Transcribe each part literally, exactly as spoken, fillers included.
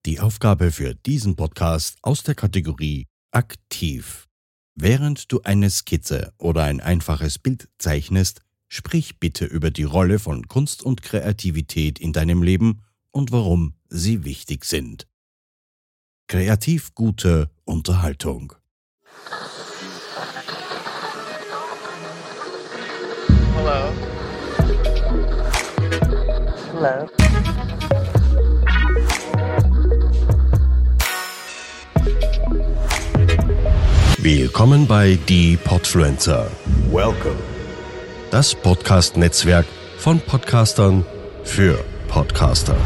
Die Aufgabe für diesen Podcast aus der Kategorie Aktiv. Während du eine Skizze oder ein einfaches Bild zeichnest, sprich bitte über die Rolle von Kunst und Kreativität in deinem Leben und warum sie wichtig sind. Kreativ gute Unterhaltung. Hello. Hello. Willkommen bei Die Podfluencer. Welcome. Das Podcast-Netzwerk von Podcastern für Podcaster.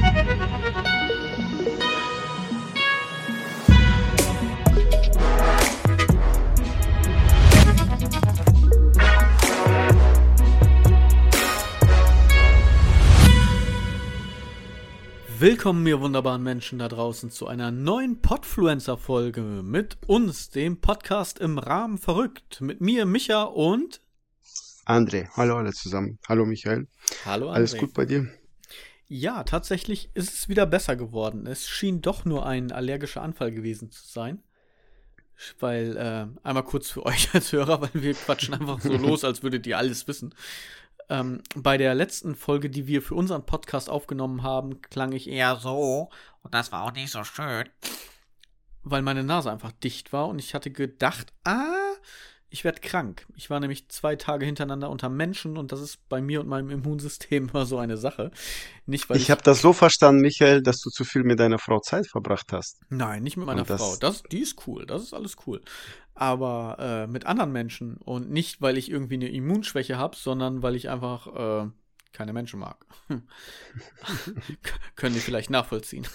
Willkommen, ihr wunderbaren Menschen da draußen, zu einer neuen Podfluencer-Folge mit uns, dem Podcast im Rahmen verrückt. Mit mir, Micha und André. Hallo alle zusammen. Hallo Michael. Hallo André. Alles gut bei dir? Ja, tatsächlich ist es wieder besser geworden. Es schien doch nur ein allergischer Anfall gewesen zu sein. Weil, äh, einmal kurz für euch als Hörer, weil wir quatschen einfach so los, als würdet ihr alles wissen. Ähm, bei der letzten Folge, die wir für unseren Podcast aufgenommen haben, klang ich eher so, und das war auch nicht so schön, weil meine Nase einfach dicht war und ich hatte gedacht, ah, ich werde krank. Ich war nämlich zwei Tage hintereinander unter Menschen und das ist bei mir und meinem Immunsystem immer so eine Sache. Nicht, weil ich Ich habe das so verstanden, Michael, dass du zu viel mit deiner Frau Zeit verbracht hast. Nein, nicht mit meiner Und das- Frau. Das, die ist cool, das ist alles cool. Aber äh, mit anderen Menschen und nicht, weil ich irgendwie eine Immunschwäche habe, sondern weil ich einfach äh, keine Menschen mag. K- Können die vielleicht nachvollziehen.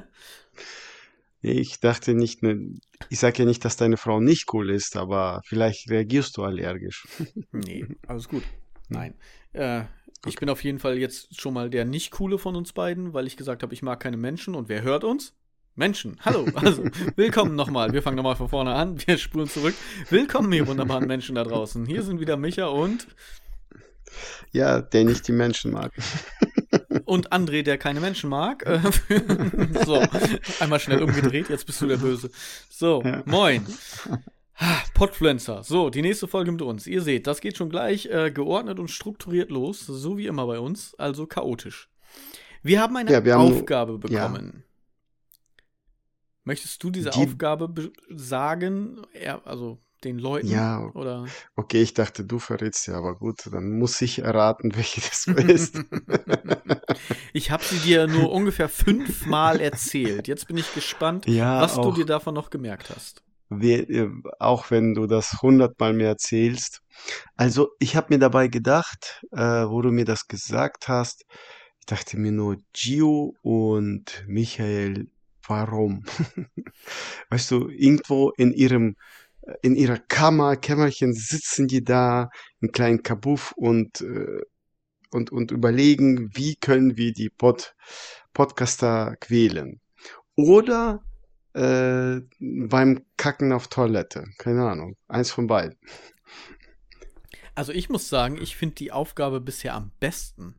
Ich dachte nicht, ne, ich sage ja nicht, dass deine Frau nicht cool ist, aber vielleicht reagierst du allergisch. Nee, alles gut. Nein. Äh, ich bin auf jeden Fall jetzt schon mal der nicht coole von uns beiden, weil ich gesagt habe, ich mag keine Menschen. Und wer hört uns? Menschen. Hallo. Also, willkommen nochmal. Wir fangen nochmal von vorne an. Wir spulen zurück. Willkommen, ihr wunderbaren Menschen da draußen. Hier sind wieder Micha und Ja, der nicht die Menschen mag. Und André, der keine Menschen mag. Äh, so, einmal schnell umgedreht, jetzt bist du der Böse. So, Ja. moin. Ah, Podfluencer. So, die nächste Folge mit uns. Ihr seht, das geht schon gleich äh, geordnet und strukturiert los, so wie immer bei uns, also chaotisch. Wir haben eine Ja, wir haben nur- Aufgabe bekommen. Möchtest du diese Die- Aufgabe be- sagen, ja, also den Leuten? Ja. Oder? Okay, ich dachte, du verrätst ja, aber gut, dann muss ich erraten, welche das ist. Ich habe sie dir nur ungefähr fünfmal erzählt. Jetzt bin ich gespannt, Ja, was du auch. dir davon noch gemerkt hast. Wir, äh, auch wenn du das hundertmal mir erzählst. Also, ich habe mir dabei gedacht, äh, wo du mir das gesagt hast, ich dachte mir nur, Gio und Michael, warum? Weißt du, irgendwo in ihrem, äh, in ihrer Kammer, Kämmerchen sitzen die da, im kleinen Kabuff und, äh, und, und überlegen, wie können wir die Pod, Podcaster quälen. Oder äh, beim Kacken auf Toilette. Keine Ahnung. Eins von beiden. Also ich muss sagen, ich finde die Aufgabe bisher am besten.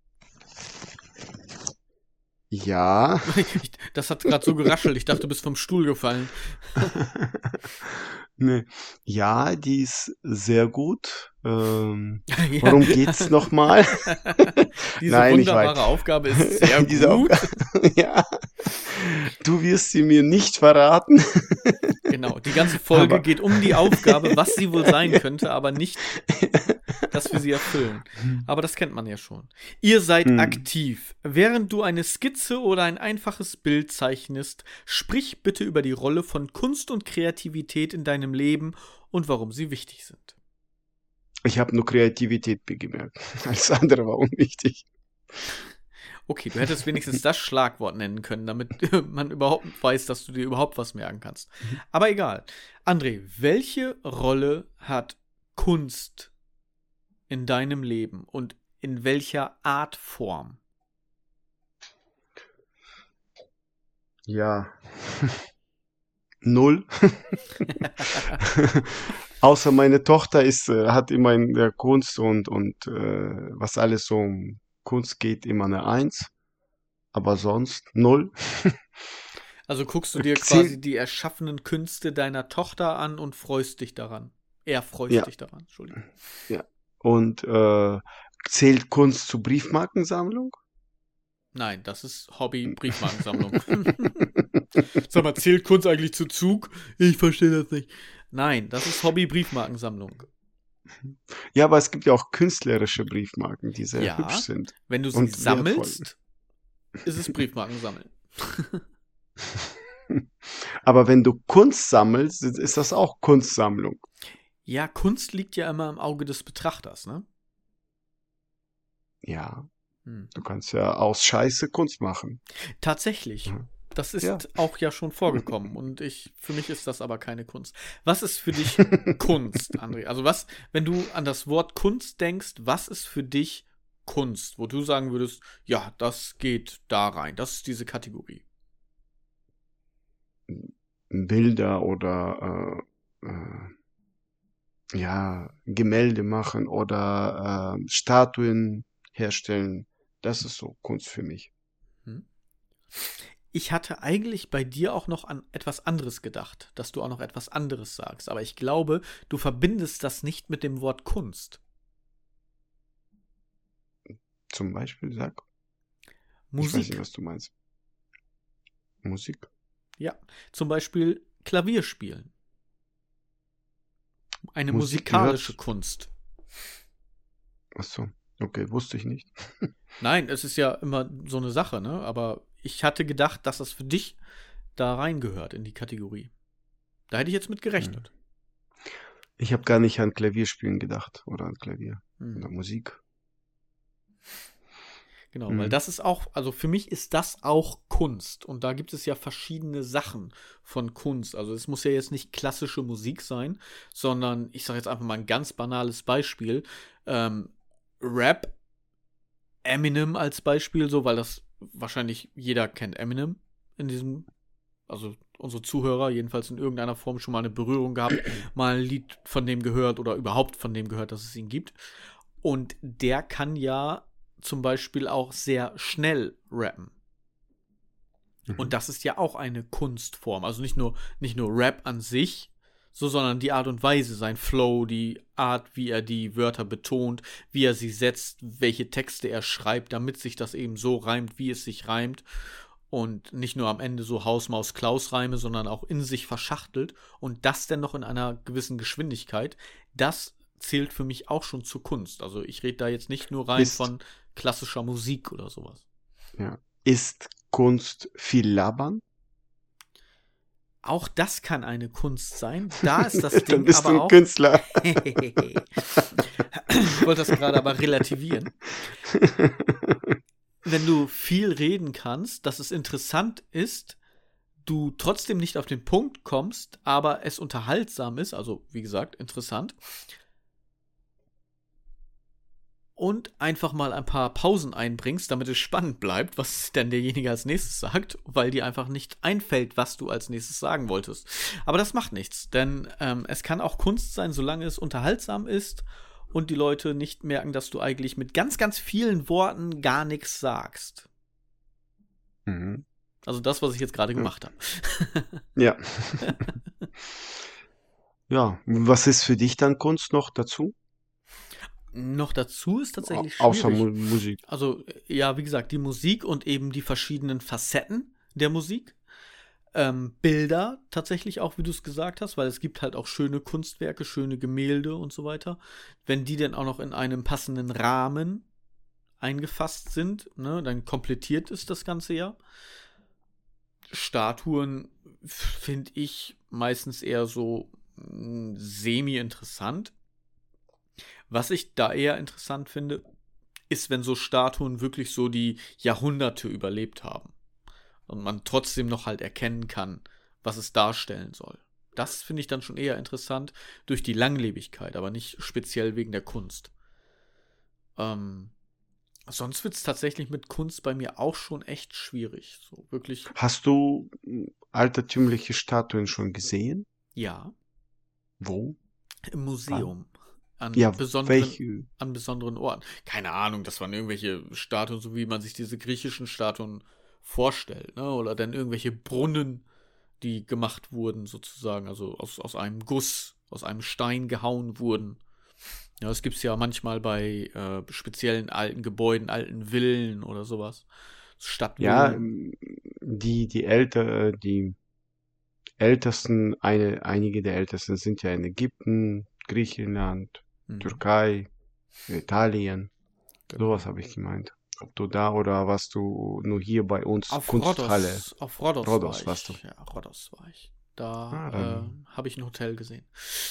Ja. Ich, das hat gerade so geraschelt. Ich dachte, du bist vom Stuhl gefallen. Ne. Ja, die ist sehr gut. Ähm, Ja. worum geht's nochmal? Diese Nein, ich wunderbare weiß. Aufgabe ist sehr Diese gut. Aufgabe- Ja. Du wirst sie mir nicht verraten. Genau, die ganze Folge Aber- geht um die Aufgabe, was sie wohl sein könnte, aber nicht, dass wir sie erfüllen. Aber das kennt man ja schon. Ihr seid Hm. aktiv. Während du eine Skizze oder ein einfaches Bild zeichnest, sprich bitte über die Rolle von Kunst und Kreativität in deinem Leben und warum sie wichtig sind. Ich habe nur Kreativität gemerkt. Alles andere war unwichtig. Okay, du hättest wenigstens das Schlagwort nennen können, damit man überhaupt weiß, dass du dir überhaupt was merken kannst. Aber egal. André, welche Rolle hat Kunst in deinem Leben und in welcher Art Form? Ja. Null. Außer meine Tochter ist, äh, hat immer in der Kunst und, und äh, was alles so um Kunst geht, immer eine Eins. Aber sonst null. Also guckst du dir Zähl- quasi die erschaffenen Künste deiner Tochter an und freust dich daran. Er freut Ja. dich daran, Entschuldigung. Und äh, zählt Kunst zur Briefmarkensammlung? Nein, das ist Hobby-Briefmarkensammlung. Sag mal, zählt Kunst eigentlich zu Zug? Ich verstehe das nicht. Nein, das ist Hobby-Briefmarkensammlung. Ja, aber es gibt ja auch künstlerische Briefmarken, die sehr Ja, hübsch sind. Wenn du sie Und sammelst, ist es Briefmarkensammeln. Aber wenn du Kunst sammelst, ist ist das auch Kunstsammlung. Ja, Kunst liegt ja immer im Auge des Betrachters, ne? Ja, Hm. du kannst ja aus Scheiße Kunst machen. Tatsächlich. Ja. Das ist Ja. auch ja schon vorgekommen und ich, für mich ist das aber keine Kunst. Was ist für dich Kunst, André? Also was, wenn du an das Wort Kunst denkst, was ist für dich Kunst, wo du sagen würdest, ja, das geht da rein, das ist diese Kategorie. Bilder oder äh, äh, ja, Gemälde machen oder äh, Statuen herstellen. Das ist so Kunst für mich. Hm? Ich hatte eigentlich bei dir auch noch an etwas anderes gedacht, dass du auch noch etwas anderes sagst, aber ich glaube, du verbindest das nicht mit dem Wort Kunst. Zum Beispiel, sag. Ich weiß Musik. nicht, was du meinst. Musik? Ja, zum Beispiel Klavier spielen. Eine Musik musikalische gehört- Kunst. Ach so, okay, wusste ich nicht. Nein, es ist ja immer so eine Sache, ne? Aber ich hatte gedacht, dass das für dich da reingehört in die Kategorie. Da hätte ich jetzt mit gerechnet. Ich habe gar nicht an Klavierspielen gedacht oder an Klavier Hm. oder Musik. Genau, Mhm. weil das ist auch, also für mich ist das auch Kunst. Und da gibt es ja verschiedene Sachen von Kunst. Also es muss ja jetzt nicht klassische Musik sein, sondern ich sage jetzt einfach mal ein ganz banales Beispiel. Ähm, Rap, Eminem als Beispiel, so, weil das wahrscheinlich jeder kennt Eminem in diesem, also unsere Zuhörer jedenfalls in irgendeiner Form schon mal eine Berührung gehabt, mal ein Lied von dem gehört oder überhaupt von dem gehört, dass es ihn gibt. Und der kann ja zum Beispiel auch sehr schnell rappen. Und das ist ja auch eine Kunstform. Also nicht nur, nicht nur Rap an sich, so, sondern die Art und Weise, sein Flow, die Art, wie er die Wörter betont, wie er sie setzt, welche Texte er schreibt, damit sich das eben so reimt, wie es sich reimt. Und nicht nur am Ende so Haus-Maus-Klaus-Reime, sondern auch in sich verschachtelt. Und das dann noch in einer gewissen Geschwindigkeit. Das zählt für mich auch schon zur Kunst. Also ich rede da jetzt nicht nur rein Ist- von klassischer Musik oder sowas. Ja. Ist Kunst viel labern? Auch das kann eine Kunst sein. Da ist das Dann Ding bist du aber ein auch. Künstler. Ich wollte das gerade aber relativieren. Wenn du viel reden kannst, dass es interessant ist, du trotzdem nicht auf den Punkt kommst, aber es unterhaltsam ist, also wie gesagt, interessant. Und einfach mal ein paar Pausen einbringst, damit es spannend bleibt, was denn derjenige als nächstes sagt, weil dir einfach nicht einfällt, was du als nächstes sagen wolltest. Aber das macht nichts, denn ähm, es kann auch Kunst sein, solange es unterhaltsam ist und die Leute nicht merken, dass du eigentlich mit ganz, ganz vielen Worten gar nichts sagst. Mhm. Also das, was ich jetzt gerade gemacht habe. Ja. Ja, was ist für dich dann Kunst noch dazu? Noch dazu ist tatsächlich Au- Außer schwierig. Mu Musik. Also, ja, wie gesagt, die Musik und eben die verschiedenen Facetten der Musik. Ähm, Bilder tatsächlich auch, wie du es gesagt hast, weil es gibt halt auch schöne Kunstwerke, schöne Gemälde und so weiter. Wenn die dann auch noch in einem passenden Rahmen eingefasst sind, ne, dann komplettiert ist das Ganze ja. Statuen finde ich meistens eher so mh, semi-interessant. Was ich da eher interessant finde, ist, wenn so Statuen wirklich so die Jahrhunderte überlebt haben. Und man trotzdem noch halt erkennen kann, was es darstellen soll. Das finde ich dann schon eher interessant durch die Langlebigkeit, aber nicht speziell wegen der Kunst. Ähm, sonst wird es tatsächlich mit Kunst bei mir auch schon echt schwierig. So wirklich, Hast du mm, altertümliche Statuen schon gesehen? ja, Wo? im Museum. An, Ja, besonderen, welche? an besonderen Orten. Keine Ahnung, das waren irgendwelche Statuen, so wie man sich diese griechischen Statuen vorstellt, ne? Oder dann irgendwelche Brunnen, die gemacht wurden, sozusagen, also aus, aus einem Guss, aus einem Stein gehauen wurden. Ja, das gibt es ja manchmal bei äh, speziellen alten Gebäuden, alten Villen oder sowas. Ja, Stadtvillen. die, die älter, die ältesten, eine, einige der ältesten sind ja in Ägypten, Griechenland, Mhm, Türkei, Italien. Sowas genau. habe ich gemeint. Ob du da oder warst du nur hier bei uns Auf Kunsthalle? Rhodos, auf Rhodos war Rhodos warst du. ich. Ja, Rhodos war ich. Ah, Da dann. äh, habe ich ein Hotel gesehen.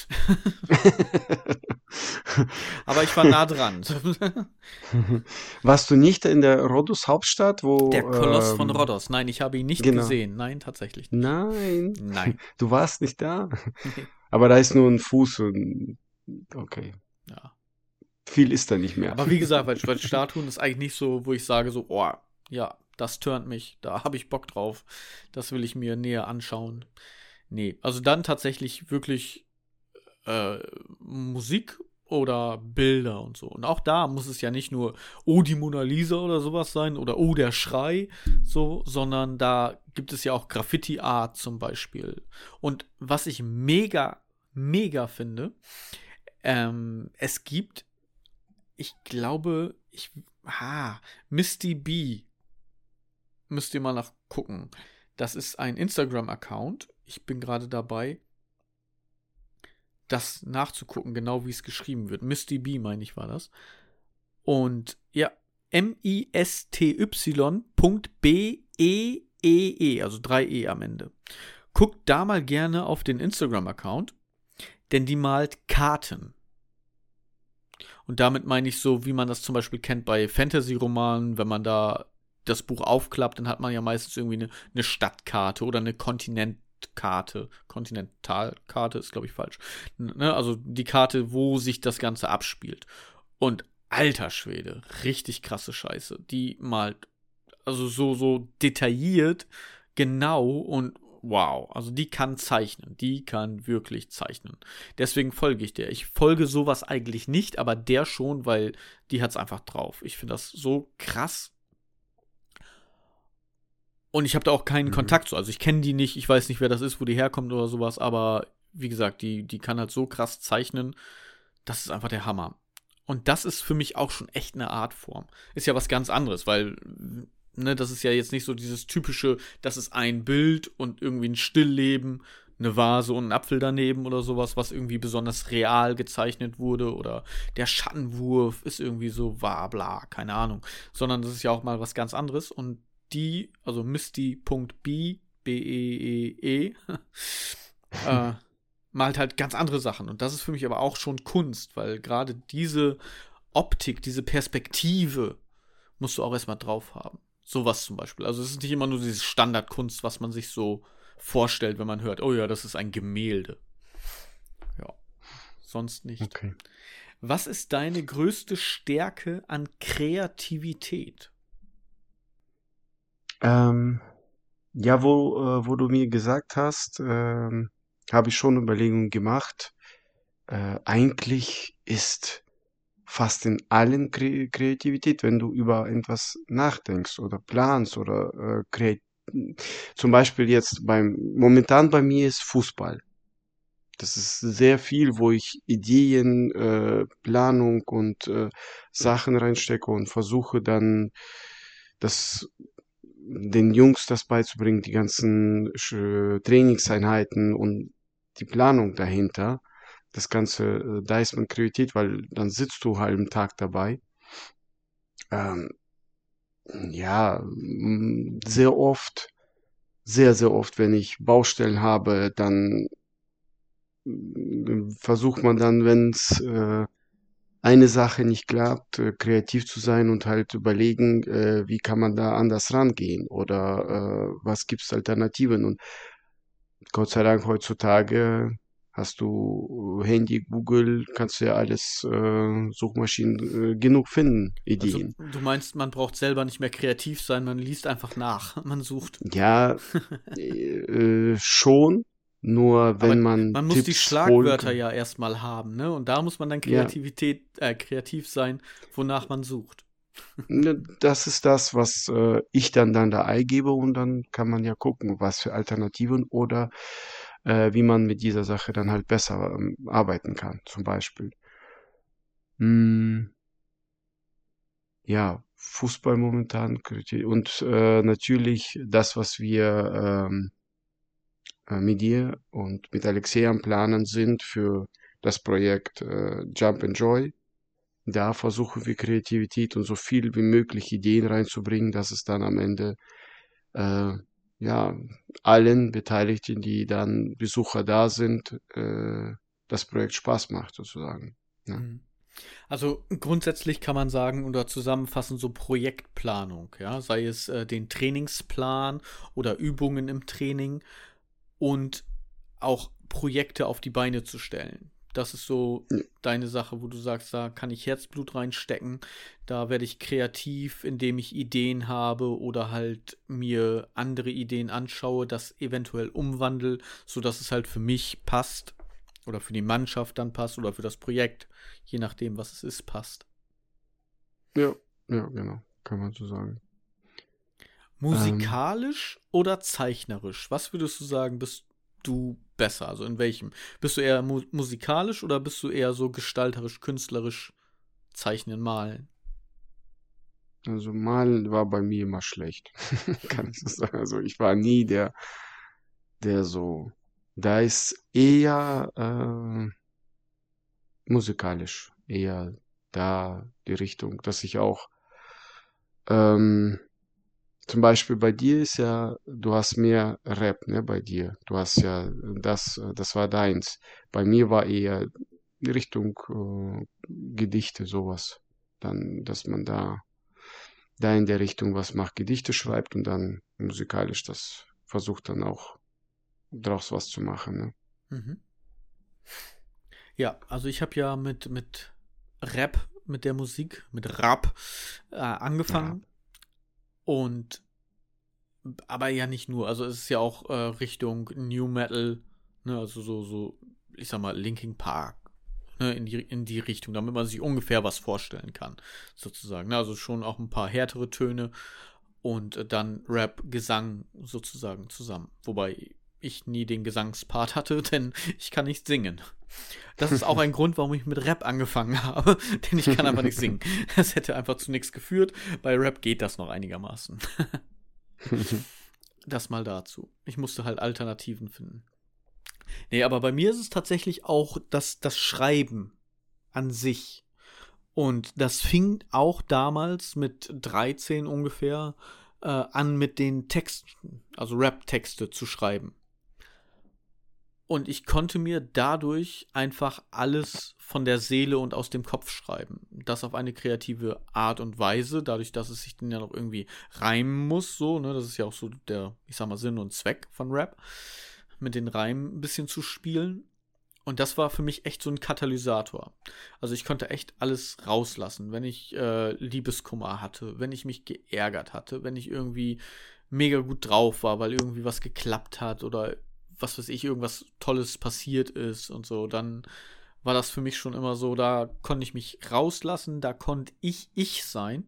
Aber ich war nah dran. Warst du nicht in der Rhodos Hauptstadt, Der wo, Koloss von ähm, Rhodos. Nein, ich habe ihn nicht genau. gesehen. Nein, tatsächlich nicht. Nein, Nein. du warst nicht da. Nee. Aber da ist nur ein Fuß und okay. Ja. Viel ist da nicht mehr. Aber wie gesagt, weil, weil Statuen ist eigentlich nicht so, wo ich sage so, oh, ja, das turnt mich, da habe ich Bock drauf. Das will ich mir näher anschauen. Nee, also dann tatsächlich wirklich äh, Musik oder Bilder und so. Und auch da muss es ja nicht nur, oh, die Mona Lisa oder sowas sein oder oh, der Schrei, so, sondern da gibt es ja auch Graffiti-Art zum Beispiel. Und was ich mega, mega finde, ähm, es gibt, ich glaube, ich, ah, Misty B, müsst ihr mal nachgucken. Das ist ein Instagram-Account. Ich bin gerade dabei, das nachzugucken, genau wie es geschrieben wird. Misty B, meine ich, war das. Und ja, M I S T Y B E E E, also drei E am Ende. Guckt da mal gerne auf den Instagram-Account, denn die malt Karten. Und damit meine ich so, wie man das zum Beispiel kennt bei Fantasy-Romanen, wenn man da das Buch aufklappt, dann hat man ja meistens irgendwie eine, eine Stadtkarte oder eine Kontinentkarte. Kontinentalkarte ist, glaube ich, falsch. Ne? Also die Karte, wo sich das Ganze abspielt. Und alter Schwede, richtig krasse Scheiße. Die malt also so, so detailliert, genau und wow. Also die kann zeichnen. Die kann wirklich zeichnen. Deswegen folge ich der. Ich folge sowas eigentlich nicht, aber der schon, weil die hat's einfach drauf. Ich finde das so krass. Und ich habe da auch keinen Mhm. Kontakt zu. Also ich kenne die nicht, ich weiß nicht, wer das ist, wo die herkommt oder sowas, aber wie gesagt, die, die kann halt so krass zeichnen. Das ist einfach der Hammer. Und das ist für mich auch schon echt eine Artform. Ist ja was ganz anderes, weil, ne, das ist ja jetzt nicht so dieses typische, das ist ein Bild und irgendwie ein Stillleben, eine Vase und ein Apfel daneben oder sowas, was irgendwie besonders real gezeichnet wurde oder der Schattenwurf ist irgendwie so, war bla, keine Ahnung. Sondern das ist ja auch mal was ganz anderes und die, also Misty.b, B E E E, äh, malt halt ganz andere Sachen. Und das ist für mich aber auch schon Kunst, weil gerade diese Optik, diese Perspektive musst du auch erstmal drauf haben. Sowas zum Beispiel. Also es ist nicht immer nur diese Standardkunst, was man sich so vorstellt, wenn man hört, oh ja, das ist ein Gemälde. Ja, sonst nicht. Okay. Was ist deine größte Stärke an Kreativität? Ähm, ja, wo, äh, wo du mir gesagt hast, ähm, habe ich schon Überlegungen gemacht. Äh, eigentlich ist fast in allen Kre Kreativität, wenn du über etwas nachdenkst oder planst oder äh, kre zum Beispiel jetzt beim, momentan bei mir ist Fußball. Das ist sehr viel, wo ich Ideen, äh, Planung und äh, Sachen reinstecke und versuche dann das den Jungs das beizubringen, die ganzen Sch- Trainingseinheiten und die Planung dahinter. Das Ganze, äh, da ist man Kreativität, weil dann sitzt du halt einen Tag dabei. Ähm, ja, m, sehr oft, sehr, sehr oft, wenn ich Baustellen habe, dann m, versucht man dann, wenn es äh, eine Sache nicht klappt, äh, kreativ zu sein und halt überlegen, äh, wie kann man da anders rangehen oder äh, was gibt's Alternativen. Und Gott sei Dank heutzutage hast du Handy, Google, kannst du ja alles äh, Suchmaschinen äh, genug finden, Also Ideen. du meinst, man braucht selber nicht mehr kreativ sein, man liest einfach nach, man sucht. Ja, äh, schon, nur Aber wenn man man muss die Tipps holen Schlagwörter kann. ja erstmal haben, ne? Und da muss man dann Ja, Kreativität, äh, kreativ sein, wonach man sucht. Ne, das ist das, was äh, ich dann dann da eingebe und dann kann man ja gucken, was für Alternativen oder äh, wie man mit dieser Sache dann halt besser ähm, arbeiten kann, zum Beispiel. Hm, ja, Fußball momentan kriti- und äh, natürlich das, was wir ähm, äh, mit dir und mit Alexei am Planen sind für das Projekt äh, Jump and Joy. Da versuchen wir Kreativität und so viel wie möglich Ideen reinzubringen, dass es dann am Ende äh, ja allen Beteiligten, die dann Besucher da sind, äh, das Projekt Spaß macht sozusagen. Ja. Mhm. Also grundsätzlich kann man sagen oder zusammenfassen so Projektplanung, ja, sei es äh, den Trainingsplan oder Übungen im Training und auch Projekte auf die Beine zu stellen. Das ist so Ja. deine Sache, wo du sagst, da kann ich Herzblut reinstecken, da werde ich kreativ, indem ich Ideen habe oder halt mir andere Ideen anschaue, das eventuell umwandle, sodass es halt für mich passt oder für die Mannschaft dann passt oder für das Projekt, je nachdem, was es ist, passt. Ja, ja, genau, kann man so sagen. Musikalisch oder zeichnerisch? Was würdest du sagen, bist du besser? Also in welchem? Bist du eher mu musikalisch oder bist du eher so gestalterisch, künstlerisch zeichnen, malen? Also Malen war bei mir immer schlecht, kann ich so sagen. Also ich war nie der, der so, da ist eher äh, musikalisch, eher da die Richtung, dass ich auch ähm, zum Beispiel bei dir ist ja, du hast mehr Rap, ne, bei dir. Du hast ja das, äh, das war deins. Bei mir war eher die Richtung äh, Gedichte, sowas. Dann, dass man da, da in der Richtung was macht, Gedichte schreibt und dann musikalisch das versucht dann auch draus was zu machen, ne? Mhm. Ja, also ich habe ja mit, mit Rap, mit der Musik, mit Rap äh, angefangen. Und aber ja nicht nur, also es ist ja auch äh, Richtung New Metal, ne, also so, so, ich sag mal, Linkin Park, ne, in die, in die Richtung, damit man sich ungefähr was vorstellen kann, sozusagen. Ne, also schon auch ein paar härtere Töne und äh, dann Rap, Gesang sozusagen zusammen. Wobei ich nie den Gesangspart hatte, denn ich kann nicht singen. Das ist auch ein Grund, warum ich mit Rap angefangen habe, denn ich kann einfach nicht singen. Das hätte einfach zu nichts geführt. Bei Rap geht das noch einigermaßen. Das mal dazu. Ich musste halt Alternativen finden. Nee, aber bei mir ist es tatsächlich auch das, das Schreiben an sich. Und das fing auch damals mit dreizehn ungefähr äh, an mit den Texten, also Rap-Texte zu schreiben. Und ich konnte mir dadurch einfach alles von der Seele und aus dem Kopf schreiben. Das auf eine kreative Art und Weise, dadurch, dass es sich dann ja noch irgendwie reimen muss, so, ne, das ist ja auch so der, ich sag mal, Sinn und Zweck von Rap, mit den Reimen ein bisschen zu spielen. Und das war für mich echt so ein Katalysator. Also ich konnte echt alles rauslassen, wenn ich äh, Liebeskummer hatte, wenn ich mich geärgert hatte, wenn ich irgendwie mega gut drauf war, weil irgendwie was geklappt hat oder was weiß ich, irgendwas Tolles passiert ist und so, dann war das für mich schon immer so, da konnte ich mich rauslassen, da konnte ich ich sein.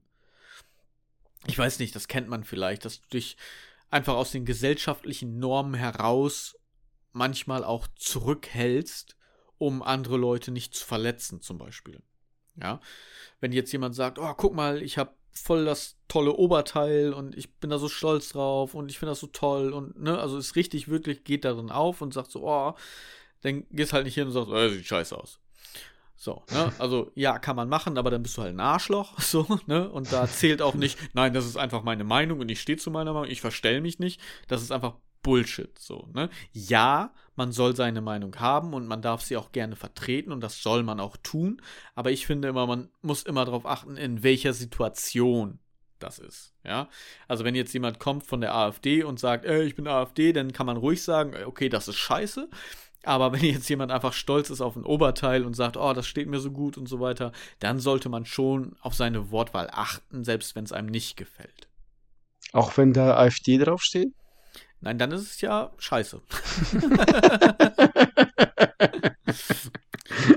Ich weiß nicht, das kennt man vielleicht, dass du dich einfach aus den gesellschaftlichen Normen heraus manchmal auch zurückhältst, um andere Leute nicht zu verletzen, zum Beispiel. Ja, wenn jetzt jemand sagt, oh, guck mal, ich habe voll das tolle Oberteil und ich bin da so stolz drauf und ich finde das so toll und, ne, also es richtig wirklich geht darin auf und sagt so, oh, dann gehst halt nicht hin und sagst, oh, sieht scheiße aus. So, ne, also ja, kann man machen, aber dann bist du halt ein Arschloch, so, ne, und da zählt auch nicht, nein, das ist einfach meine Meinung und ich stehe zu meiner Meinung, ich verstell mich nicht, das ist einfach Bullshit, so, ne. Ja, man soll seine Meinung haben und man darf sie auch gerne vertreten und das soll man auch tun, aber ich finde immer, man muss immer darauf achten, in welcher Situation das ist, ja. Also wenn jetzt jemand kommt von der AfD und sagt, ey, ich bin AfD, dann kann man ruhig sagen, okay, das ist scheiße, aber wenn jetzt jemand einfach stolz ist auf ein Oberteil und sagt, oh, das steht mir so gut und so weiter, dann sollte man schon auf seine Wortwahl achten, selbst wenn es einem nicht gefällt. Auch wenn da AfD draufsteht? Nein, dann ist es ja scheiße.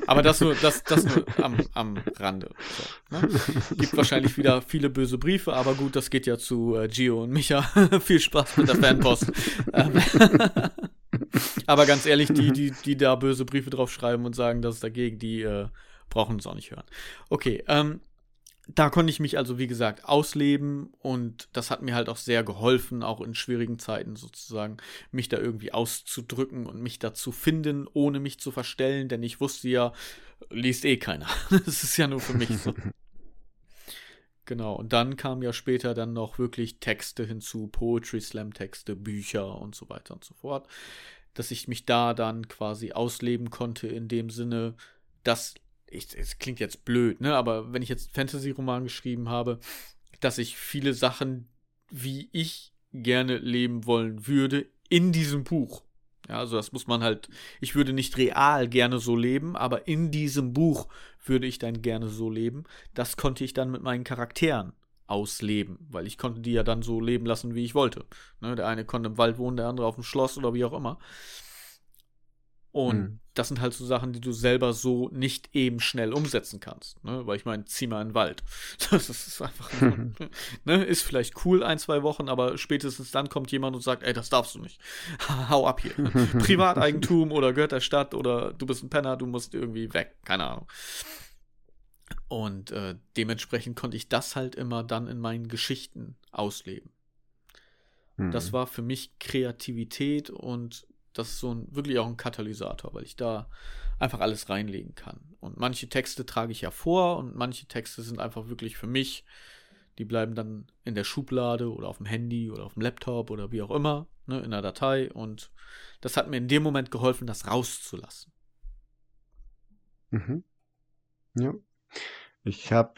Aber das nur, das, das nur am, am Rande. So, ne? Gibt wahrscheinlich wieder viele böse Briefe, aber gut, das geht ja zu äh, Gio und Micha. Viel Spaß mit der Fanpost. ähm, aber ganz ehrlich, die, die, die da böse Briefe drauf schreiben und sagen, das ist dagegen, die äh, brauchen uns auch nicht hören. Okay, ähm, da konnte ich mich also, wie gesagt, ausleben und das hat mir halt auch sehr geholfen, auch in schwierigen Zeiten sozusagen, mich da irgendwie auszudrücken und mich da zu finden, ohne mich zu verstellen, denn ich wusste ja, liest eh keiner. Das ist ja nur für mich so. Genau, und dann kamen ja später dann noch wirklich Texte hinzu, Poetry Slam Texte, Bücher und so weiter und so fort, dass ich mich da dann quasi ausleben konnte in dem Sinne, dass Ich, es klingt jetzt blöd, ne? Aber wenn ich jetzt Fantasy-Roman geschrieben habe, dass ich viele Sachen, wie ich gerne leben wollen würde, in diesem Buch. Ja, also das muss man halt, ich würde nicht real gerne so leben, aber in diesem Buch würde ich dann gerne so leben. Das konnte ich dann mit meinen Charakteren ausleben, weil ich konnte die ja dann so leben lassen, wie ich wollte. Ne? Der eine konnte im Wald wohnen, der andere auf dem Schloss oder wie auch immer. Und mhm. das sind halt so Sachen, die du selber so nicht eben schnell umsetzen kannst. Ne? Weil ich meine, zieh mal in den Wald. Das ist einfach, ne? Ist vielleicht cool ein, zwei Wochen, aber spätestens dann kommt jemand und sagt, ey, das darfst du nicht. Hau ab hier. Privateigentum oder gehört der Stadt oder du bist ein Penner, du musst irgendwie weg. Keine Ahnung. Und äh, dementsprechend konnte ich das halt immer dann in meinen Geschichten ausleben. Mhm. Das war für mich Kreativität und das ist so ein, wirklich auch ein Katalysator, weil ich da einfach alles reinlegen kann. Und manche Texte trage ich ja vor und manche Texte sind einfach wirklich für mich. Die bleiben dann in der Schublade oder auf dem Handy oder auf dem Laptop oder wie auch immer, ne, in der Datei. Und das hat mir in dem Moment geholfen, das rauszulassen. Mhm. Ja. Ich habe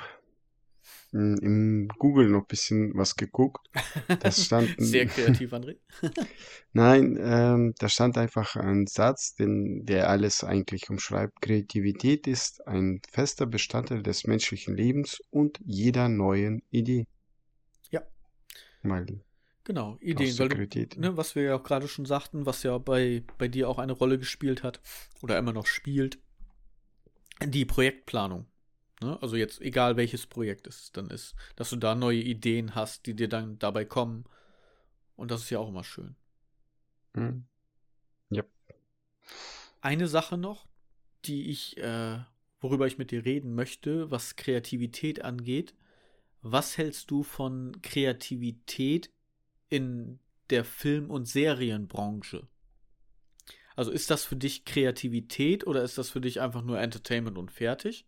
im Google noch ein bisschen was geguckt. Das stand, Sehr kreativ, André. Nein, ähm, da stand einfach ein Satz, den, der alles eigentlich umschreibt. Kreativität ist ein fester Bestandteil des menschlichen Lebens und jeder neuen Idee. Ja. Mal genau, Ideen, weil du, ne, was wir ja auch gerade schon sagten, was ja bei, bei dir auch eine Rolle gespielt hat oder immer noch spielt, die Projektplanung. Ne? Also jetzt egal welches Projekt es dann ist, dass du da neue Ideen hast, die dir dann dabei kommen. Und das ist ja auch immer schön. Mhm. Ja. Eine Sache noch, die ich, äh, worüber ich mit dir reden möchte, was Kreativität angeht. Was hältst du von Kreativität in der Film- und Serienbranche? Also ist das für dich Kreativität oder ist das für dich einfach nur Entertainment und fertig?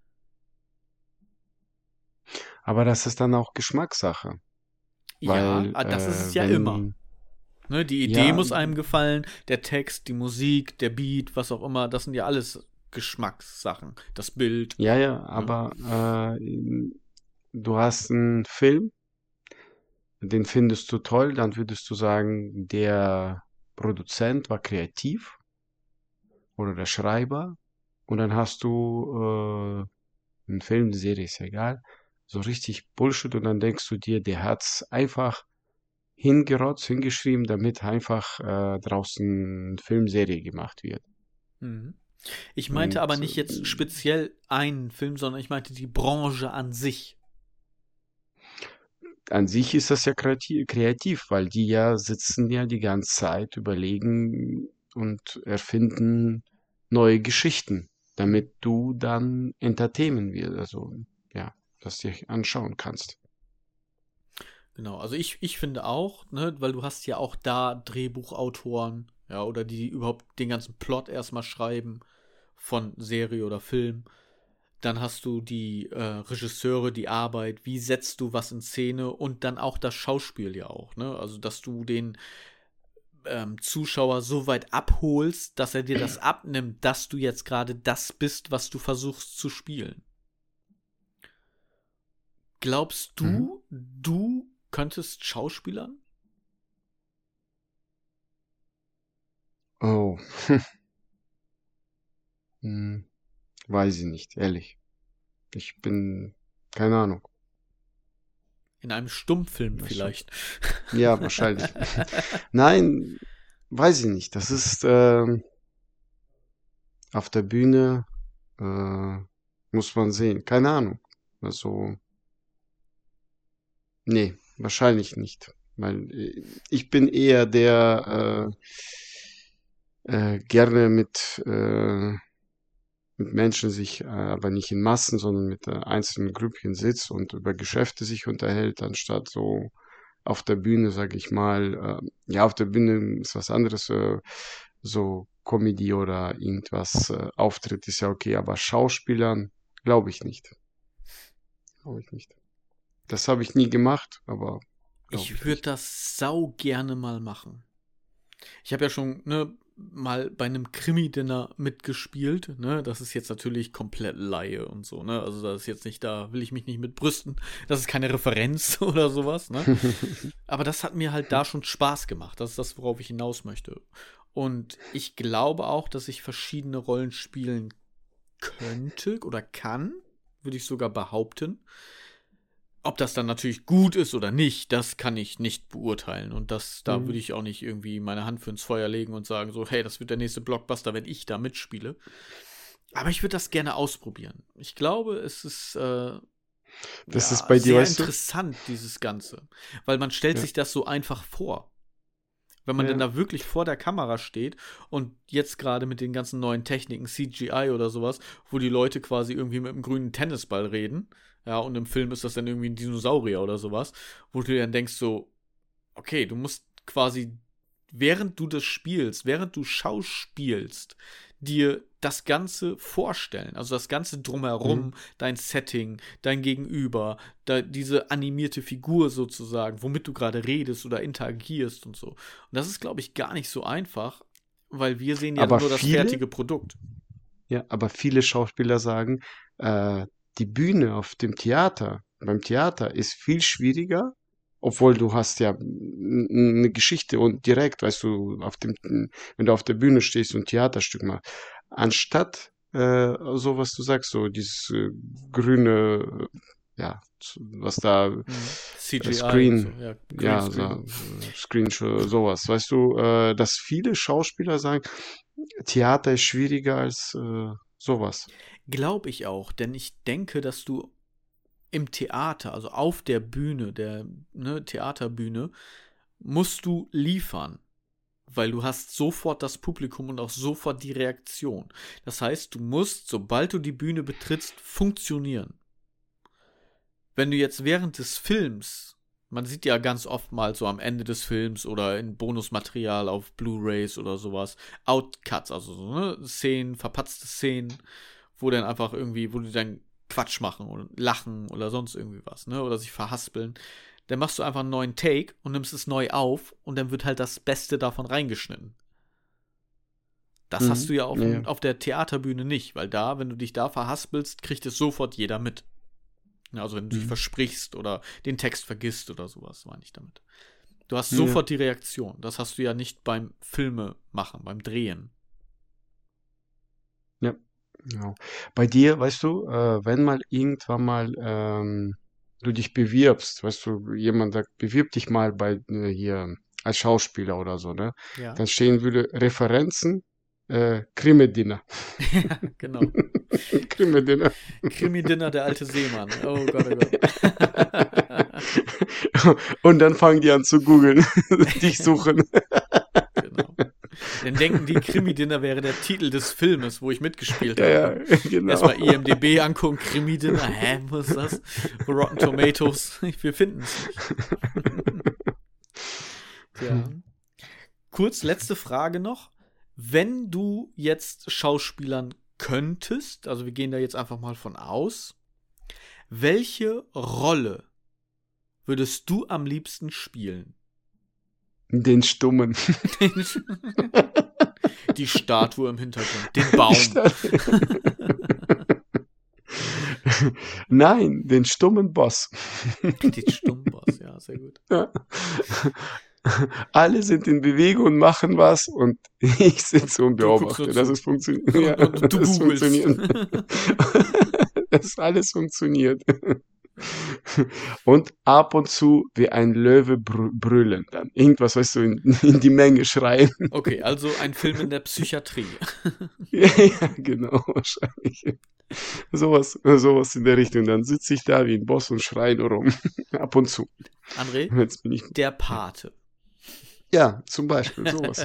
Aber das ist dann auch Geschmackssache. Ja, Weil, das äh, ist es ja wenn, immer. Ne, die Idee ja, muss einem gefallen, der Text, die Musik, der Beat, was auch immer, das sind ja alles Geschmackssachen. Das Bild. ja, ja, aber äh, du hast einen Film, den findest du toll, dann würdest du sagen, der Produzent war kreativ oder der Schreiber. Und dann hast du äh, einen Film, eine Serie, ist ja egal, so richtig Bullshit und dann denkst du dir, der hat's einfach hingerotzt, hingeschrieben, damit einfach äh, draußen eine Filmserie gemacht wird. Mhm. Ich meinte Und aber nicht jetzt speziell einen Film, sondern ich meinte die Branche an sich. An sich ist das ja kreativ, kreativ, weil die ja sitzen ja die ganze Zeit, überlegen und erfinden neue Geschichten, damit du dann entertainen wirst, also ja, dass du dich anschauen kannst. Genau, also ich, ich finde auch, ne, weil du hast ja auch da Drehbuchautoren, ja, oder die überhaupt den ganzen Plot erstmal schreiben von Serie oder Film. Dann hast du die äh, Regisseure, die Arbeit, wie setzt du was in Szene und dann auch das Schauspiel ja auch, ne? Also, dass du den ähm, Zuschauer so weit abholst, dass er dir das abnimmt, dass du jetzt gerade das bist, was du versuchst zu spielen. Glaubst du, mhm. du könntest Schauspielern? Oh. hm. Weiß ich nicht, ehrlich. Ich bin, keine Ahnung. In einem Stummfilm vielleicht. Ja, wahrscheinlich. Nein, weiß ich nicht. Das ist äh, auf der Bühne Äh, muss man sehen. Keine Ahnung. Also, nee, wahrscheinlich nicht. Weil äh, ich bin eher der äh, äh, gerne mit, äh, mit Menschen sich, äh, aber nicht in Massen, sondern mit äh, einzelnen Grüppchen sitzt und über Geschäfte sich unterhält, anstatt so auf der Bühne, sage ich mal. Äh, ja, auf der Bühne ist was anderes, äh, so Comedy oder irgendwas. Äh, Auftritt ist ja okay, aber Schauspielern glaube ich nicht. Glaube ich nicht. Das habe ich nie gemacht, aber glaube Ich ich würde nicht. das sau gerne mal machen. Ich habe ja schon, ne, mal bei einem Krimi-Dinner mitgespielt, ne? Das ist jetzt natürlich komplett Laie und so, ne? Also das ist jetzt nicht, da will ich mich nicht mit brüsten. Das ist keine Referenz oder sowas, ne? Aber das hat mir halt da schon Spaß gemacht. Das ist das, worauf ich hinaus möchte. Und ich glaube auch, dass ich verschiedene Rollen spielen könnte oder kann, würde ich sogar behaupten. Ob das dann natürlich gut ist oder nicht, das kann ich nicht beurteilen. Und das, da Mhm. würde ich auch nicht irgendwie meine Hand für ins Feuer legen und sagen so, hey, das wird der nächste Blockbuster, wenn ich da mitspiele. Aber ich würde das gerne ausprobieren. Ich glaube, es ist, äh, Das ja, ist bei dir, sehr weißt du? interessant, dieses Ganze. Weil man stellt Ja. sich das so einfach vor. Wenn man Ja. denn da wirklich vor der Kamera steht und jetzt gerade mit den ganzen neuen Techniken, C G I oder sowas, wo die Leute quasi irgendwie mit einem grünen Tennisball reden, ja, und im Film ist das dann irgendwie ein Dinosaurier oder sowas, wo du dir dann denkst so, okay, du musst quasi, während du das spielst, während du schauspielst, dir das Ganze vorstellen, also das Ganze drumherum, Mhm. dein Setting, dein Gegenüber, da, diese animierte Figur sozusagen, womit du gerade redest oder interagierst und so. Und das ist, glaube ich, gar nicht so einfach, weil wir sehen ja Aber nur das viele- fertige Produkt. Ja, aber viele Schauspieler sagen, äh, die Bühne auf dem Theater, beim Theater ist viel schwieriger, obwohl du hast ja n- n- eine Geschichte und direkt, weißt du, auf dem, wenn du auf der Bühne stehst und ein Theaterstück machst, anstatt äh, so was du sagst, so dieses äh, grüne, äh, ja, was da Mhm. C G I Screen, und so, ja, ja, Greenscreen. so, äh, Screen, Show, sowas, weißt du, äh, dass viele Schauspieler sagen, Theater ist schwieriger als äh, sowas. Glaube ich auch, denn ich denke, dass du im Theater, also auf der Bühne, der ne, Theaterbühne, musst du liefern, weil du hast sofort das Publikum und auch sofort die Reaktion. Das heißt, du musst, sobald du die Bühne betrittst, funktionieren. Wenn du jetzt während des Films, man sieht ja ganz oft mal so am Ende des Films oder in Bonusmaterial auf Blu-rays oder sowas, Outcuts, also so, ne, Szenen, verpatzte Szenen, wo dann einfach irgendwie, wo die dann Quatsch machen und lachen oder sonst irgendwie was, ne, oder sich verhaspeln. Dann machst du einfach einen neuen Take und nimmst es neu auf und dann wird halt das Beste davon reingeschnitten. Das Mhm. hast du ja auf, Ja. auf der Theaterbühne nicht, weil da, wenn du dich da verhaspelst, kriegt es sofort jeder mit. Ja, also wenn du dich Mhm. versprichst oder den Text vergisst oder sowas, meine ich damit. Du hast Ja. sofort die Reaktion. Das hast du ja nicht beim Filme machen, beim Drehen. Genau. Bei dir, weißt du, äh, wenn mal irgendwann mal ähm, du dich bewirbst, weißt du, jemand sagt, bewirb dich mal bei äh, hier als Schauspieler oder so, ne? Ja, Dann stehen würde Referenzen, äh, Krimi-Dinner. ja genau. Krimi-Dinner. Krimi-Dinner, der alte Seemann. Oh Gott, oh Gott. Und dann fangen die an zu googeln, dich suchen. Genau. Dann denken die, Krimi-Dinner wäre der Titel des Filmes, wo ich mitgespielt Ja, habe. ja, genau. Erstmal I M D B angucken, Krimi-Dinner, hä, was ist das? Rotten Tomatoes, wir finden es nicht. Ja. Kurz, letzte Frage noch. Wenn du jetzt Schauspielern könntest, also wir gehen da jetzt einfach mal von aus, welche Rolle würdest du am liebsten spielen? Den Stummen. Die Statue im Hintergrund, den Baum. Nein, den stummen Boss. Den Stummboss, ja, sehr gut. Ja. Alle sind in Bewegung und machen was und ich sitze und du guckst beobachte, nur dass zu. es funktioniert. Und, Ja, und du das googelst. funktioniert. Dass alles funktioniert. Und ab und zu wie ein Löwe brü- brüllen dann. Irgendwas, weißt du, in, in die Menge schreien. Okay, also ein Film in der Psychiatrie. Ja, ja, genau, wahrscheinlich. Sowas, sowas in der Richtung. Dann sitze ich da wie ein Boss und schreie nur rum. Ab und zu. André, Und Jetzt bin ich. der Pate. Ja, zum Beispiel sowas.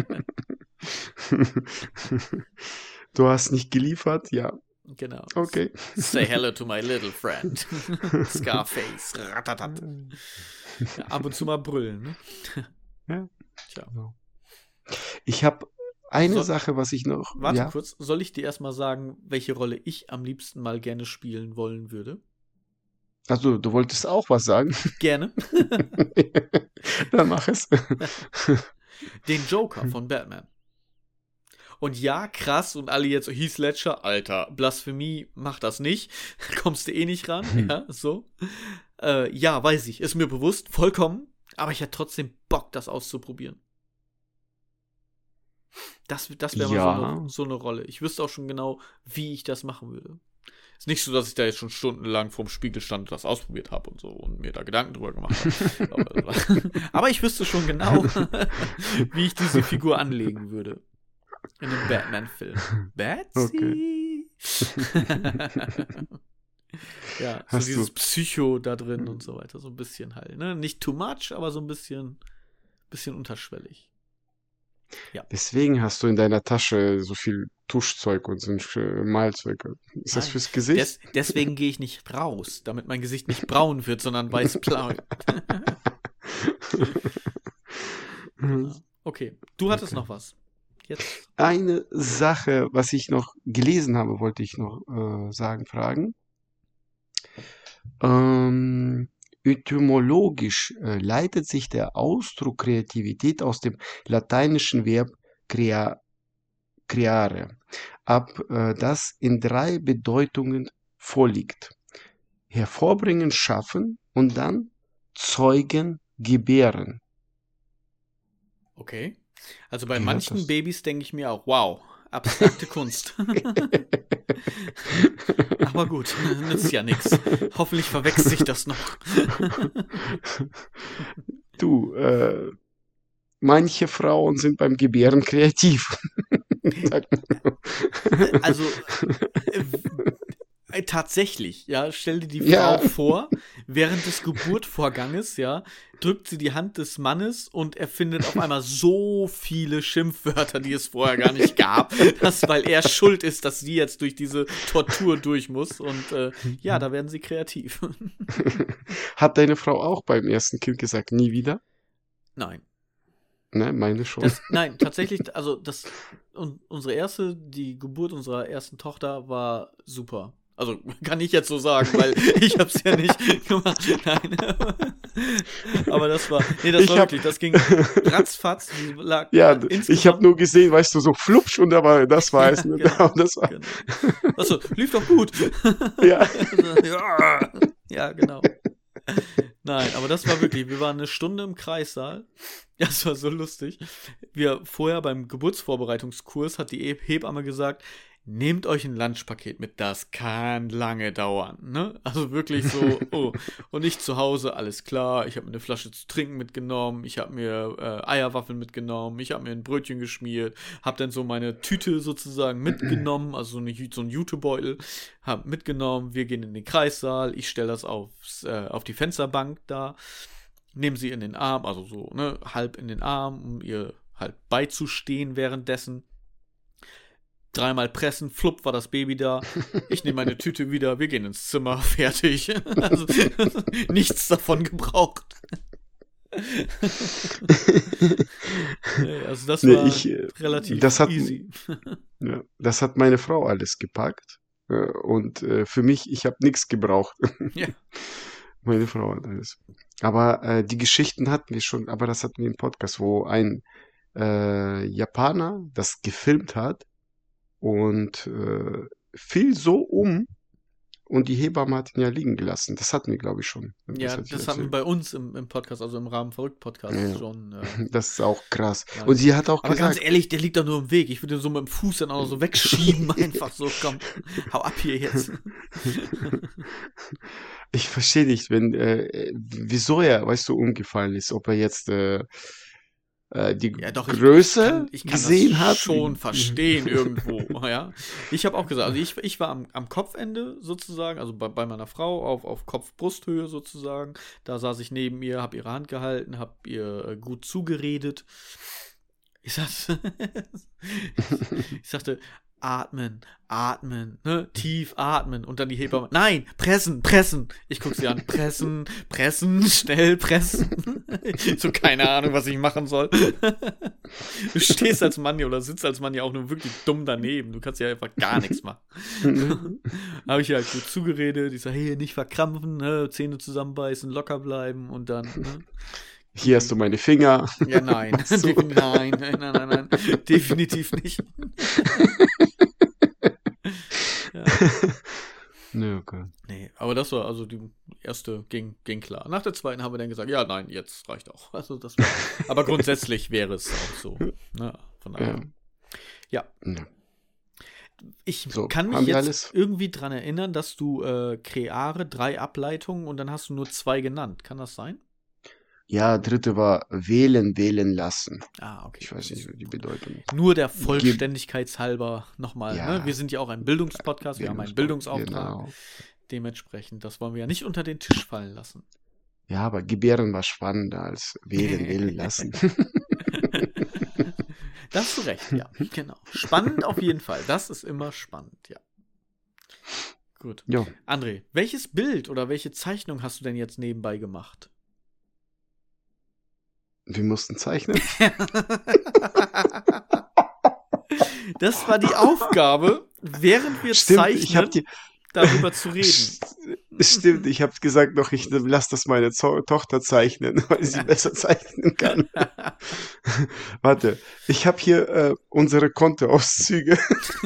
Du hast nicht geliefert? Ja, Genau. okay. Say hello to my little friend. Scarface. Ratatat. Ja, ab und zu mal brüllen, ne? Ja. Tja. So. Ich habe eine So- Sache, was ich noch. Warte ja, kurz, soll ich dir erstmal sagen, welche Rolle ich am liebsten mal gerne spielen wollen würde? also du wolltest auch was sagen. Gerne. Dann mach es. Den Joker von Batman. Und ja, krass, und alle jetzt, Heath Ledger, Alter, Blasphemie, mach das nicht. Kommst du eh nicht ran, ja, so. Äh, ja, weiß ich, ist mir bewusst, vollkommen. Aber ich hätte trotzdem Bock, das auszuprobieren. Das, das wäre mal so Ja. eine, so eine Rolle. Ich wüsste auch schon genau, wie ich das machen würde. Ist nicht so, dass ich da jetzt schon stundenlang vorm Spiegel stand und das ausprobiert habe und so und mir da Gedanken drüber gemacht habe. aber, aber ich wüsste schon genau, wie ich diese Figur anlegen würde. In einem Batman-Film. Batsy! Ja, so Hast dieses du- Psycho da drin und so weiter. So ein bisschen halt. Ne? Nicht too much, aber so ein bisschen, bisschen unterschwellig. Deswegen hast du in deiner Tasche so viel Tuschzeug und so ein Sch- Malzeug. Ist das Nein, fürs Gesicht? Des, deswegen gehe ich nicht raus, damit mein Gesicht nicht braun wird, sondern weiß-blau. Genau. Okay, du hattest Okay. noch was. Jetzt. Eine Sache, was ich noch gelesen habe, wollte ich noch äh, sagen, fragen. Ähm, etymologisch äh, leitet sich der Ausdruck Kreativität aus dem lateinischen Verb crea, creare ab, äh, das in drei Bedeutungen vorliegt. Hervorbringen, schaffen und dann zeugen, gebären. Okay. Also bei Wie hat manchen das- Babys denke ich mir auch, wow, abstrakte Kunst. Aber gut, nützt ja nichts. Hoffentlich verwechselt sich das noch. Du, äh, manche Frauen sind beim Gebären kreativ. Sagt man. Also, äh, äh, tatsächlich, ja, stell dir die Frau Ja. vor, während des Geburtvorganges, ja, drückt sie die Hand des Mannes und er findet auf einmal so viele Schimpfwörter, die es vorher gar nicht gab, dass, weil er schuld ist, dass sie jetzt durch diese Tortur durch muss und äh, ja, da werden sie kreativ. Hat deine Frau auch beim ersten Kind gesagt, nie wieder? Nein. Ne, meine schon. Das, nein, tatsächlich, also das, und unsere erste, die Geburt unserer ersten Tochter war super. Also kann ich jetzt so sagen, weil ich hab's ja nicht gemacht. Nein. Aber das war, nee, das Ich war hab- wirklich, das ging ratzfatz. Die lag Ja, insgesamt- ich habe nur gesehen, weißt du, so flupsch und aber das war es. Ja, Ne? genau. Das war, Genau. Achso, lief doch gut. ja. ja. Ja, genau. Nein, aber das war wirklich, wir waren eine Stunde im Kreissaal. Das war so lustig. Wir vorher beim Geburtsvorbereitungskurs hat die E- Hebamme gesagt, nehmt euch ein Lunchpaket mit, das kann lange dauern, ne? Also wirklich so, oh. Und ich zu Hause, alles klar, ich habe mir eine Flasche zu trinken mitgenommen, ich habe mir äh, Eierwaffeln mitgenommen, ich habe mir ein Brötchen geschmiert, habe dann so meine Tüte sozusagen mitgenommen, also so, eine, so ein Jutebeutel, habe mitgenommen, wir gehen in den Kreissaal, ich stelle das aufs, äh, auf die Fensterbank da, nehme sie in den Arm, also so, ne, halb in den Arm, um ihr halt beizustehen währenddessen. Dreimal pressen, flupp war das Baby da. Ich nehme meine Tüte wieder, wir gehen ins Zimmer, fertig. Also, nichts davon gebraucht. Nee, also das Nee, war ich, äh, relativ das hat- easy. Ja, das hat meine Frau alles gepackt. Äh, Und äh, für mich, ich habe nichts gebraucht. Ja. Meine Frau hat alles. Aber äh, die Geschichten hatten wir schon, aber das hatten wir im Podcast, wo ein äh, Japaner das gefilmt hat und äh, fiel so um und die Hebamme hat ihn ja liegen gelassen. Das hatten wir, glaube ich, schon. Ja, hat sie das haben wir erzählt. bei uns im, im Podcast, also im Rahmen Verrückt-Podcast Ja. schon. Äh, Das ist auch krass. Ja. Und sie hat auch aber ganz gesagt, ehrlich, der liegt doch nur im Weg. Ich würde den so mit dem Fuß dann auch noch so wegschieben, einfach so, komm, hau ab hier jetzt. ich verstehe nicht, wenn, äh, wieso er, weißt du, umgefallen ist, ob er jetzt äh, äh, die Ja, doch, ich, Größe ich kann, ich kann gesehen das hat. schon verstehen irgendwo, ja. Ich habe auch gesagt, also ich, ich war am, am Kopfende sozusagen, also bei, bei meiner Frau auf, auf Kopf-Brusthöhe sozusagen. Da saß ich neben ihr, habe ihre Hand gehalten, habe ihr äh, gut zugeredet. Ich sagte, ich sagte, atmen, atmen, ne, tief atmen und dann die Hebamme, nein, pressen, pressen. Ich guck sie an, pressen, pressen, schnell pressen. So keine Ahnung, was ich machen soll. Du stehst als Mann hier oder sitzt als Mann ja auch nur wirklich dumm daneben. Du kannst ja einfach gar nichts machen. Habe ich ihr halt gut zugeredet. Ich sag, hey, nicht verkrampfen, ne, Zähne zusammenbeißen, locker bleiben und dann, ne. Hier hast du meine Finger. Ja, nein. So. nein, nein, nein, nein, nein. Definitiv nicht. Ja. Nö, okay. Nee, aber das war, also die erste ging, ging klar. Nach der zweiten haben wir dann gesagt, ja, nein, jetzt reicht auch. Also das war, aber grundsätzlich wäre es auch so. Ne? Von daher. Ja. Ja. Ich So, kann mich haben wir jetzt alles? irgendwie dran erinnern, dass du äh, Kreare, drei Ableitungen und dann hast du nur zwei genannt. Kann das sein? Ja, dritte war wählen, wählen lassen. Ah, okay. Ich weiß nicht, wie die Bedeutung ist. Nur der Vollständigkeitshalber nochmal. Ja. Ne? Wir sind ja auch ein Bildungspodcast, wir haben einen Bildungsauftrag. Genau. Dementsprechend, das wollen wir ja nicht unter den Tisch fallen lassen. Ja, aber Gebären war spannender als wählen, wählen lassen. Da hast du recht, ja. Genau. Spannend auf jeden Fall. Das ist immer spannend, ja. Gut. Jo. André, welches Bild oder welche Zeichnung hast du denn jetzt nebenbei gemacht? Wir mussten zeichnen. Das war die Aufgabe, während wir Stimmt, zeichnen, ich hab die, darüber zu reden. Stimmt, ich habe gesagt noch, ich lasse das meine Zo- Tochter zeichnen, weil sie besser zeichnen kann. Warte, ich habe hier äh, unsere Kontoauszüge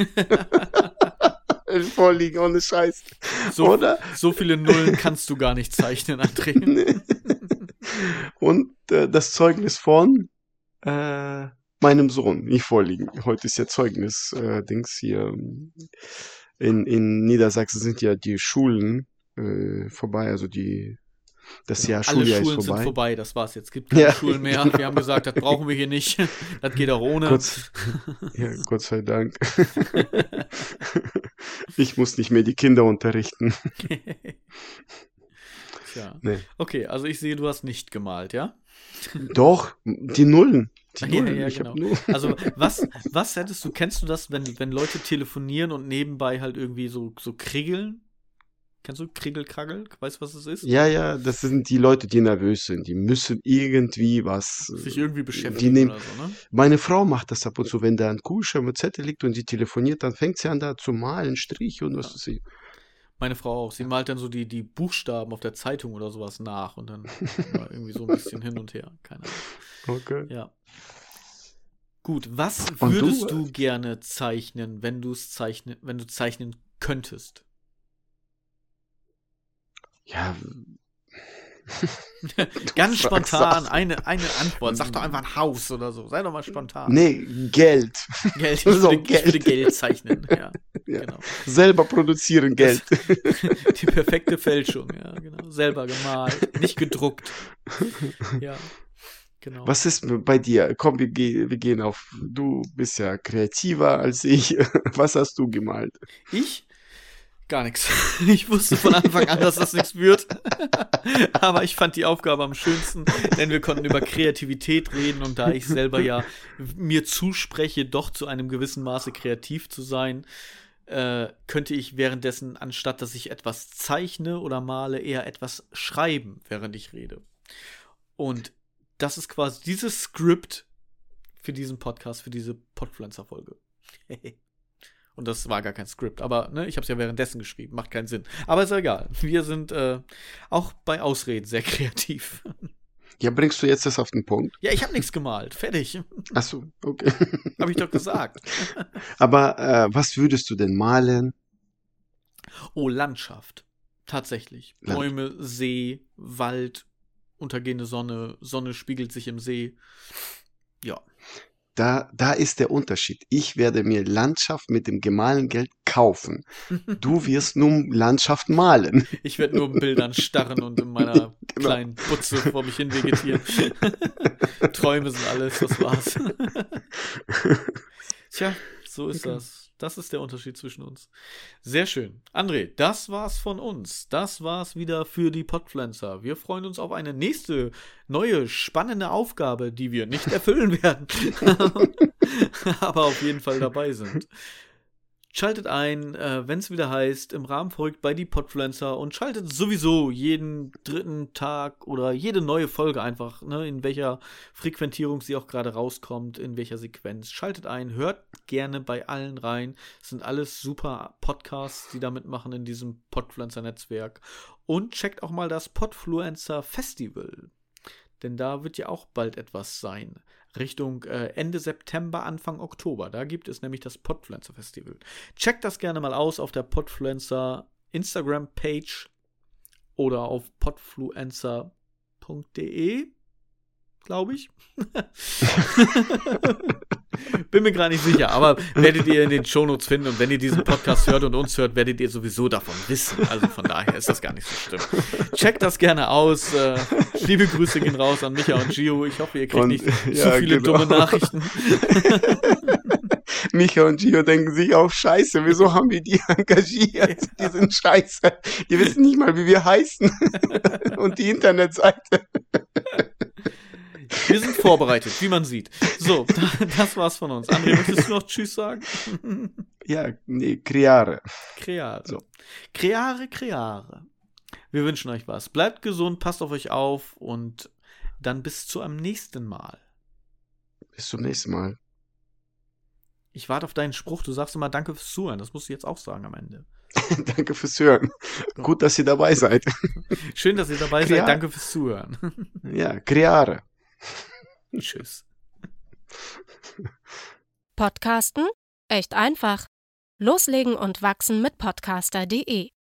vorliegen, ohne Scheiß. So, Oder? so viele Nullen kannst du gar nicht zeichnen, André. Und äh, das Zeugnis von äh, meinem Sohn nicht vorliegen. Heute ist ja Zeugnis-Dings hier. In, in Niedersachsen sind ja die Schulen äh, vorbei, also die das Jahr Alle Schuljahr Schulen ist vorbei. sind vorbei, das war's jetzt. Es gibt keine Ja. Schulen mehr. Wir haben gesagt, das brauchen wir hier nicht. Das geht auch ohne. Gott, ja, Gott sei Dank. Ich muss nicht mehr die Kinder unterrichten. Tja. Nee. Okay, also ich sehe, du hast nicht gemalt, ja? Doch, die Nullen. Die Ja, Nullen. ja, ich genau. hab nur. Also, was, was hättest du, kennst du das, wenn, wenn Leute telefonieren und nebenbei halt irgendwie so, so kriegeln? Kennst du Kriegelkraggel? Weißt du, was es ist? Ja, ja, das sind die Leute, die nervös sind. Die müssen irgendwie was. Sich irgendwie die beschäftigen nehmen, oder so, ne? Meine Frau macht das ab und zu, wenn da ein Kugelschreiber mit Zettel liegt und sie telefoniert, dann fängt sie an da zu malen, Striche und was Ja. weiß ich. Meine Frau auch. Sie malt dann so die, die Buchstaben auf der Zeitung oder sowas nach und dann ja, irgendwie so ein bisschen hin und her. Keine Ahnung. Okay. Ja. Gut, was Und würdest du? du, gerne zeichnen, wenn du es zeichnen, wenn du zeichnen könntest? Ja, Ganz fragst spontan, das. eine, eine Antwort. Sag doch einfach ein Haus oder so. Sei doch mal spontan. nee, Geld. Geld. Ich, So, würde, ich würde Geld. Geld zeichnen. Ja, Ja. genau. Selber produzieren Geld. Die perfekte Fälschung, ja, genau. Selber gemalt, nicht gedruckt. Ja, genau. Was ist bei dir? Komm, wir, ge wir gehen auf. Du bist ja kreativer als ich. Was hast du gemalt? Ich? Gar nichts. Ich wusste von Anfang an, dass das nichts wird. Aber ich fand die Aufgabe am schönsten, denn wir konnten über Kreativität reden und da ich selber ja mir zuspreche, doch zu einem gewissen Maße kreativ zu sein, äh, könnte ich währenddessen, anstatt dass ich etwas zeichne oder male, eher etwas schreiben, während ich rede. Und das ist quasi dieses Skript für diesen Podcast, für diese Podpflanzer-Folge. Und das war gar kein Skript, aber ne, ich habe es ja währenddessen geschrieben, macht keinen Sinn. Aber ist ja egal, wir sind äh, auch bei Ausreden sehr kreativ. Ja, bringst du jetzt das auf den Punkt? Ja, ich habe nichts gemalt, fertig, Achso, okay. habe ich doch gesagt. Aber äh, was würdest du denn malen? Oh, Landschaft. Tatsächlich. Land- Bäume, See, Wald, untergehende Sonne, Sonne spiegelt sich im See. Ja. Da, da ist der Unterschied. Ich werde mir Landschaft mit dem gemahlenen Geld kaufen. Du wirst nun Landschaft malen. Ich werde nur Bildern starren und in meiner Genau. kleinen Butze vor mich hin vegetieren. Träume sind alles, das war's. Tja, so ist Okay. das. Das ist der Unterschied zwischen uns. Sehr schön. André, das war's von uns. Das war's wieder für die Podpflanzer. Wir freuen uns auf eine nächste, neue, spannende Aufgabe, die wir nicht erfüllen werden. Aber auf jeden Fall dabei sind. Schaltet ein, äh, wenn es wieder heißt, im Rahmen verrückt bei die Podpflanzer und schaltet sowieso jeden dritten Tag oder jede neue Folge einfach, ne, in welcher Frequentierung sie auch gerade rauskommt, in welcher Sequenz. Schaltet ein, hört gerne bei allen rein. Es sind alles super Podcasts, die da mitmachen in diesem Podpflanzer-Netzwerk. Und checkt auch mal das Podfluencer Festival. Denn da wird ja auch bald etwas sein. Richtung äh, Ende September, Anfang Oktober. Da gibt es nämlich das Podfluencer Festival. Checkt das gerne mal aus auf der Podfluencer Instagram-Page oder auf podfluencer punkt de, glaube ich. Bin mir gar nicht sicher, aber werdet ihr in den Shownotes finden und wenn ihr diesen Podcast hört und uns hört, werdet ihr sowieso davon wissen. Also von daher ist das gar nicht so schlimm. Checkt das gerne aus. Äh, liebe Grüße gehen raus an Micha und Gio. Ich hoffe, ihr kriegt Und, nicht ja, zu viele genau. dumme Nachrichten. Micha und Gio denken sich auch, scheiße, wieso haben wir die engagiert? Die sind scheiße. Die wissen nicht mal, wie wir heißen. Und die Internetseite. Wir sind vorbereitet, wie man sieht. So, das war's von uns. André, möchtest du noch Tschüss sagen? Ja, nee, Creare. Creare. So. Creare, Creare. Wir wünschen euch was. Bleibt gesund, passt auf euch auf und dann bis zu einem nächsten Mal. Bis zum nächsten Mal. Ich warte auf deinen Spruch. Du sagst immer Danke fürs Zuhören. Das musst du jetzt auch sagen am Ende. Danke fürs Hören. Gut, dass ihr dabei seid. Schön, dass ihr dabei Creare. seid. Danke fürs Zuhören. Ja, Creare. Tschüss. Podcasten? Echt einfach. Loslegen und wachsen mit podcaster punkt de